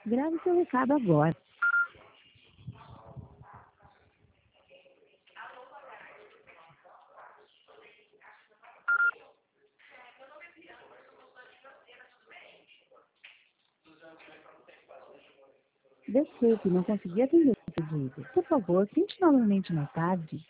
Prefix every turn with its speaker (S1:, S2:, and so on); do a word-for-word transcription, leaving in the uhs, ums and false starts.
S1: Grave seu recado agora. Desculpe, não consegui atender o pedido. Por favor, tente novamente mais tarde.